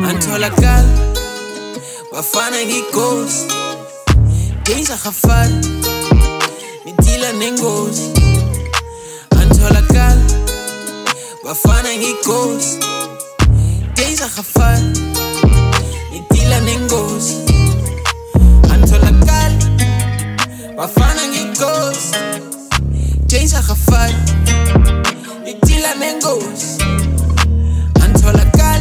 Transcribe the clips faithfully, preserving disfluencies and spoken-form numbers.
Antholakala bafana ngighost Danger khafari Nidila nengozi Antholakala bafana ngighost Danger khafari Nidila nengozi Antholakala bafana ngighost Danger khafari Nidila nengozi Antholakala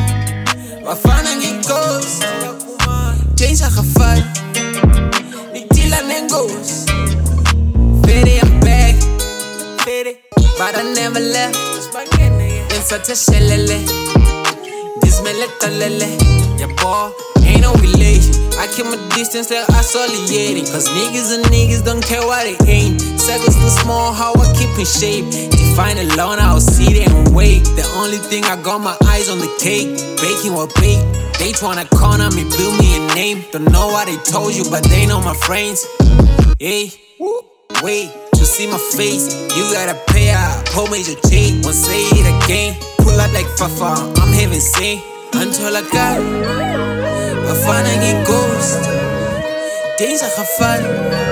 bafana ngighost Danger khafari Nidila nengozi Fede I'm back Fede But I never left Insata shelele Dismele talele Ya boy Ain't no relation I keep my distance like isolating Cause niggas and niggas don't care what they ain't Circles too small, how I keep in shape Define alone, I'll see it and wait The only thing I got my eyes on the cake Baking or bake They tryna corner me, build me a name Don't know what they told you, but they know my friends Hey, wait, to see my face You gotta pay out, hold major J Won't say it again Pull up like Fafa, I'm heaven sing Antholakala bafana ngighost Danger khafari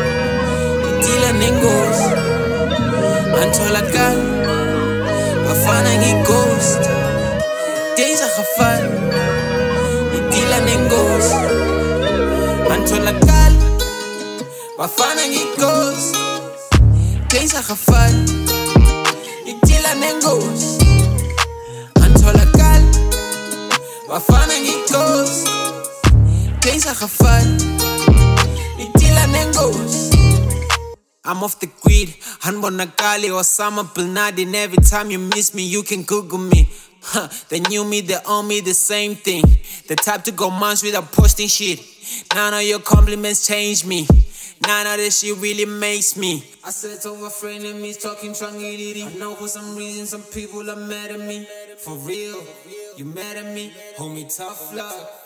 Nidila nengozi Antholakala bafana ngighost Danger khafari Nidila nengozi Antholakala bafana ngighost Danger khafari Nidila nengozi Antholakala bafana ngighost Danger khafari Nidila nengozi I'm off the grid Hanbonakali Osama Bin Laden Every time you miss me you can Google me Huh, they knew me, they owe me the same thing The type to go months without posting shit None of your compliments change me None of this shit really makes me I said to my friend and me talking trangility I know for some reason some people are mad at me For real, you mad at me? Homie, tough luck